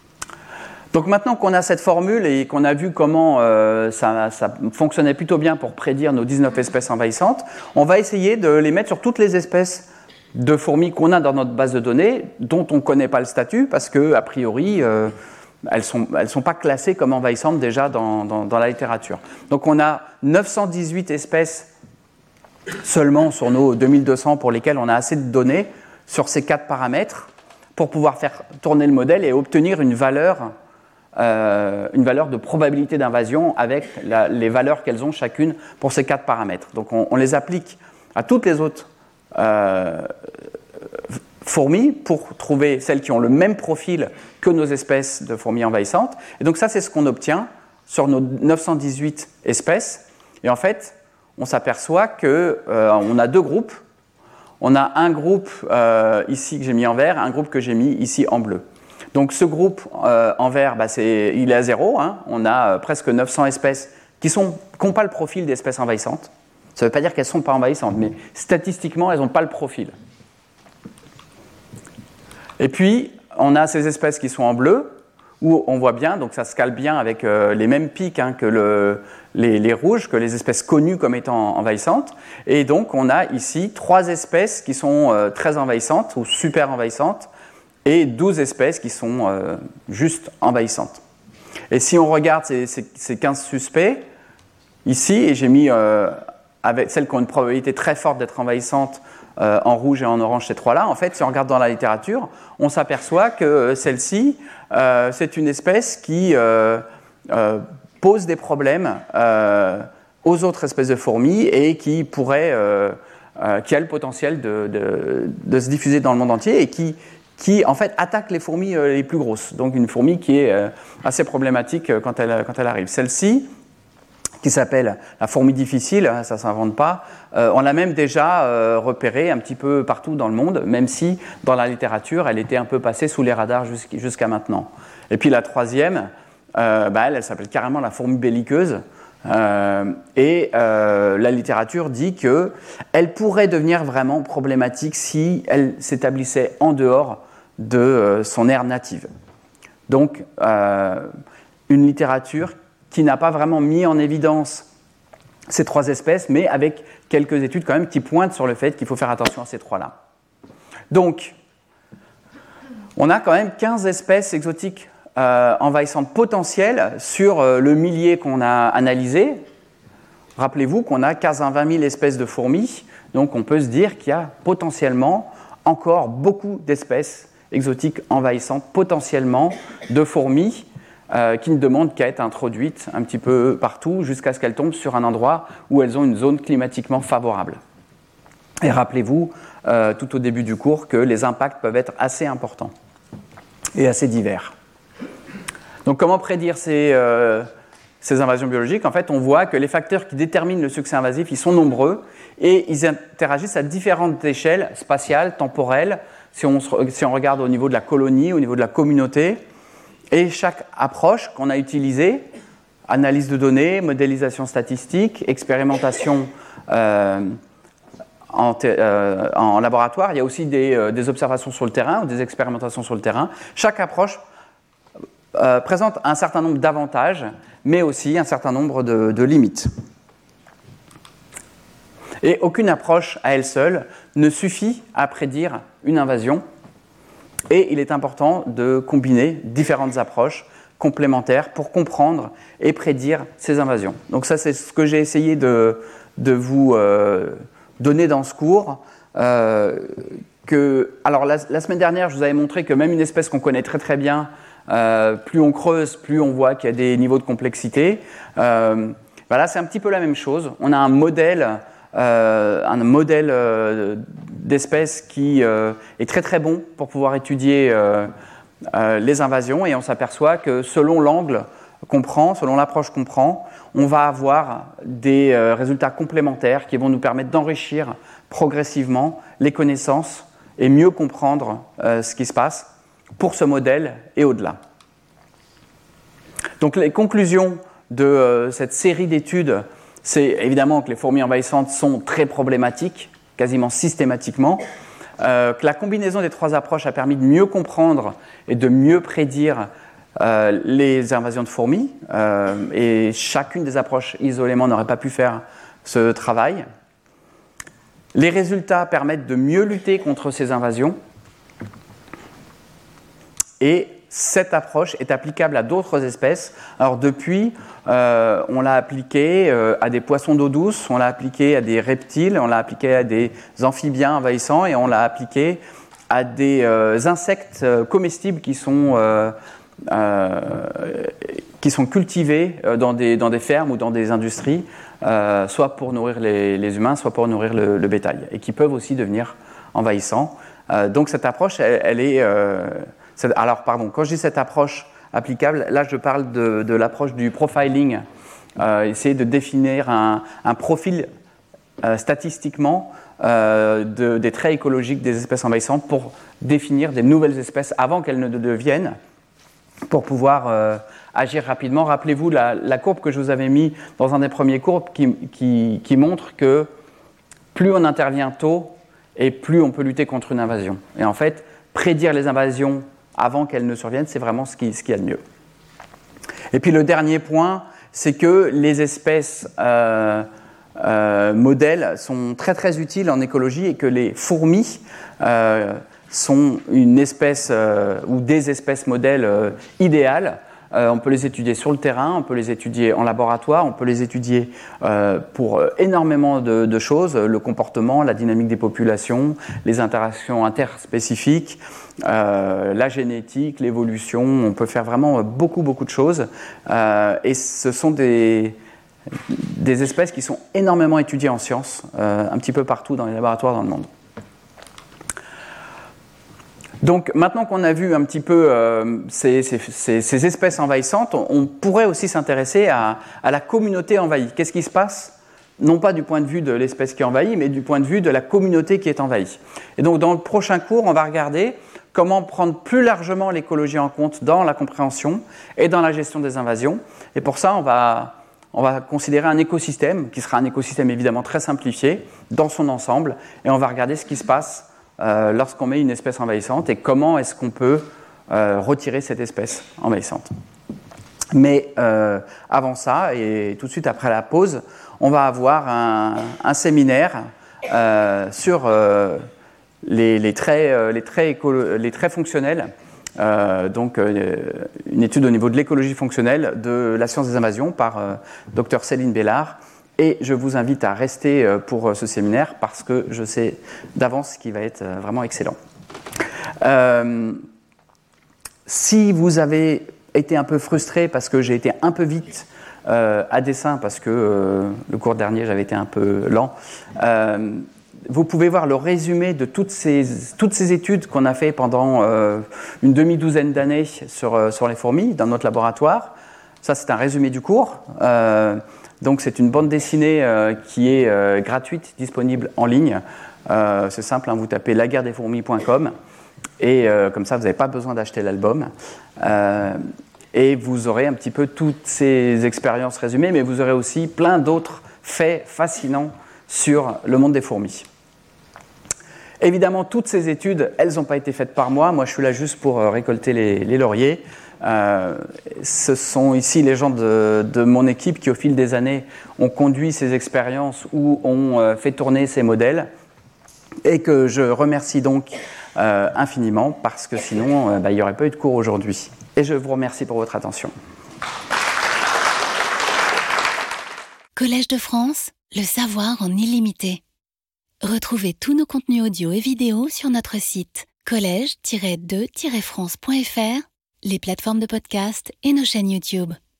Donc maintenant qu'on a cette formule et qu'on a vu comment euh, ça, ça fonctionnait plutôt bien pour prédire nos dix-neuf espèces envahissantes, on va essayer de les mettre sur toutes les espèces de fourmis qu'on a dans notre base de données, dont on ne connaît pas le statut, parce qu'a priori, euh, elles ne sont, elles sont pas classées comme envahissantes déjà dans, dans, dans la littérature. Donc on a neuf cent dix-huit espèces seulement sur nos deux mille deux cents pour lesquelles on a assez de données sur ces quatre paramètres pour pouvoir faire tourner le modèle et obtenir une valeur, euh, une valeur de probabilité d'invasion avec la, les valeurs qu'elles ont chacune pour ces quatre paramètres. Donc on, on les applique à toutes les autres Euh, fourmis pour trouver celles qui ont le même profil que nos espèces de fourmis envahissantes. Et donc ça, c'est ce qu'on obtient sur nos neuf cent dix-huit espèces. Et en fait, on s'aperçoit qu'on euh, a deux groupes. On a un groupe euh, ici que j'ai mis en vert, un groupe que j'ai mis ici en bleu. Donc ce groupe euh, en vert, bah, c'est, il est à zéro. Hein. On a euh, presque neuf cents espèces qui n'ont pas le profil d'espèces envahissantes. Ça ne veut pas dire qu'elles ne sont pas envahissantes, mais statistiquement, elles n'ont pas le profil. Et puis, on a ces espèces qui sont en bleu, où on voit bien, donc ça se cale bien avec euh, les mêmes pics hein, que le, les, les rouges, que les espèces connues comme étant envahissantes. Et donc, on a ici trois espèces qui sont euh, très envahissantes ou super envahissantes, et douze espèces qui sont euh, juste envahissantes. Et si on regarde ces, ces, ces quinze suspects, ici, et j'ai mis... Euh, avec celles qui ont une probabilité très forte d'être envahissantes euh, en rouge et en orange, ces trois-là, en fait, si on regarde dans la littérature, on s'aperçoit que celle-ci, euh, c'est une espèce qui euh, euh, pose des problèmes euh, aux autres espèces de fourmis et qui pourrait, euh, euh, qui a le potentiel de, de, de se diffuser dans le monde entier et qui, qui en fait, attaque les fourmis euh, les plus grosses. Donc une fourmi qui est euh, assez problématique quand elle, quand elle arrive. Celle-ci, qui s'appelle la fourmi difficile, ça ne s'invente pas. Euh, on l'a même déjà euh, repérée un petit peu partout dans le monde, même si dans la littérature, elle était un peu passée sous les radars jusqu'à maintenant. Et puis la troisième, euh, bah, elle, elle s'appelle carrément la fourmi belliqueuse. Euh, et euh, la littérature dit qu'elle pourrait devenir vraiment problématique si elle s'établissait en dehors de euh, son aire native. Donc, euh, une littérature qui n'a pas vraiment mis en évidence ces trois espèces, mais avec quelques études quand même qui pointent sur le fait qu'il faut faire attention à ces trois-là. Donc, on a quand même quinze espèces exotiques euh, envahissantes potentielles sur euh, le millier qu'on a analysé. Rappelez-vous qu'on a quinze à vingt mille espèces de fourmis, donc on peut se dire qu'il y a potentiellement encore beaucoup d'espèces exotiques envahissantes, potentiellement de fourmis, Euh, qui ne demandent qu'à être introduites un petit peu partout jusqu'à ce qu'elles tombent sur un endroit où elles ont une zone climatiquement favorable. Et rappelez-vous, euh, tout au début du cours, que les impacts peuvent être assez importants et assez divers. Donc comment prédire ces, euh, ces invasions biologiques? En fait, on voit que les facteurs qui déterminent le succès invasif, ils sont nombreux et ils interagissent à différentes échelles spatiales, temporelles, si on, si on regarde au niveau de la colonie, au niveau de la communauté. Et chaque approche qu'on a utilisée, analyse de données, modélisation statistique, expérimentation euh, en, euh, en laboratoire, il y a aussi des, euh, des observations sur le terrain ou des expérimentations sur le terrain. Chaque approche euh, présente un certain nombre d'avantages, mais aussi un certain nombre de, de limites. Et aucune approche à elle seule ne suffit à prédire une invasion. Et il est important de combiner différentes approches complémentaires pour comprendre et prédire ces invasions. Donc ça, c'est ce que j'ai essayé de, de vous euh, donner dans ce cours. Euh, que, alors la, la semaine dernière, je vous avais montré que même une espèce qu'on connaît très très bien, euh, plus on creuse, plus on voit qu'il y a des niveaux de complexité. Euh, ben là, c'est un petit peu la même chose. On a un modèle Euh, un modèle euh, d'espèce qui euh, est très très bon pour pouvoir étudier euh, euh, les invasions, et on s'aperçoit que selon l'angle qu'on prend, selon l'approche qu'on prend, on va avoir des euh, résultats complémentaires qui vont nous permettre d'enrichir progressivement les connaissances et mieux comprendre euh, ce qui se passe pour ce modèle et au-delà. Donc les conclusions de euh, cette série d'études, c'est évidemment que les fourmis envahissantes sont très problématiques, quasiment systématiquement, euh, que la combinaison des trois approches a permis de mieux comprendre et de mieux prédire euh, les invasions de fourmis, euh, et chacune des approches isolément n'aurait pas pu faire ce travail. Les résultats permettent de mieux lutter contre ces invasions, et cette approche est applicable à d'autres espèces. Alors depuis, euh, on l'a appliquée euh, à des poissons d'eau douce, on l'a appliquée à des reptiles, on l'a appliquée à des amphibiens envahissants, et on l'a appliquée à des euh, insectes euh, comestibles qui sont, euh, euh, qui sont cultivés dans des, dans des fermes ou dans des industries, euh, soit pour nourrir les, les humains, soit pour nourrir le, le bétail, et qui peuvent aussi devenir envahissants. Euh, donc cette approche, elle, elle est... Euh, Alors, pardon, quand je dis cette approche applicable, là, je parle de, de l'approche du profiling, euh, essayer de définir un, un profil euh, statistiquement euh, de, des traits écologiques des espèces envahissantes pour définir des nouvelles espèces avant qu'elles ne deviennent, pour pouvoir euh, agir rapidement. Rappelez-vous la, la courbe que je vous avais mise dans un des premiers courbes qui, qui, qui montre que plus on intervient tôt et plus on peut lutter contre une invasion. Et en fait, prédire les invasions avant qu'elles ne surviennent, c'est vraiment ce qu'il ce qui y a de mieux. Et puis le dernier point, c'est que les espèces euh, euh, modèles sont très très utiles en écologie, et que les fourmis euh, sont une espèce euh, ou des espèces modèles euh, idéales. Euh, on peut les étudier sur le terrain, on peut les étudier en laboratoire, on peut les étudier euh, pour énormément de, de choses, le comportement, la dynamique des populations, les interactions interspécifiques, euh, la génétique, l'évolution. On peut faire vraiment beaucoup, beaucoup de choses. Euh, et ce sont des, des espèces qui sont énormément étudiées en sciences, euh, un petit peu partout dans les laboratoires dans le monde. Donc maintenant qu'on a vu un petit peu euh, ces, ces, ces, ces espèces envahissantes, on, on pourrait aussi s'intéresser à, à la communauté envahie. Qu'est-ce qui se passe ? Non pas du point de vue de l'espèce qui est envahie, mais du point de vue de la communauté qui est envahie. Et donc dans le prochain cours, on va regarder comment prendre plus largement l'écologie en compte dans la compréhension et dans la gestion des invasions. Et pour ça, on va, on va considérer un écosystème, qui sera un écosystème évidemment très simplifié, dans son ensemble, et on va regarder ce qui se passe euh, lorsqu'on met une espèce envahissante et comment est-ce qu'on peut euh, retirer cette espèce envahissante. Mais euh, avant ça, et tout de suite après la pause, on va avoir un, un séminaire euh, sur euh, les, les, traits, euh, les, traits écolo- les traits fonctionnels, euh, donc euh, une étude au niveau de l'écologie fonctionnelle de la science des invasions par euh, docteur Céline Bellard. Et je vous invite à rester euh, pour ce séminaire parce que je sais d'avance qu'il va être euh, vraiment excellent. Euh, si vous avez été un peu frustré parce que j'ai été un peu vite Euh, à dessein, parce que euh, le cours dernier j'avais été un peu lent. Euh, vous pouvez voir le résumé de toutes ces, toutes ces études qu'on a fait pendant euh, une demi-douzaine d'années sur, euh, sur les fourmis dans notre laboratoire. Ça, c'est un résumé du cours. Euh, donc, c'est une bande dessinée euh, qui est euh, gratuite, disponible en ligne. Euh, c'est simple, hein, vous tapez la guerre des fourmis point com et euh, comme ça, vous n'avez pas besoin d'acheter l'album. Euh, Et vous aurez un petit peu toutes ces expériences résumées, mais vous aurez aussi plein d'autres faits fascinants sur le monde des fourmis. Évidemment, toutes ces études, elles n'ont pas été faites par moi. Moi, je suis là juste pour récolter les, les lauriers. Euh, ce sont ici les gens de, de mon équipe qui, au fil des années, ont conduit ces expériences ou ont euh, fait tourner ces modèles et que je remercie donc euh, infiniment parce que sinon, euh, bah, il n'y aurait pas eu de cours aujourd'hui. Et je vous remercie pour votre attention. Collège de France, le savoir en illimité. Retrouvez tous nos contenus audio et vidéo sur notre site collège tiret de tiret france point f r, les plateformes de podcast et nos chaînes YouTube.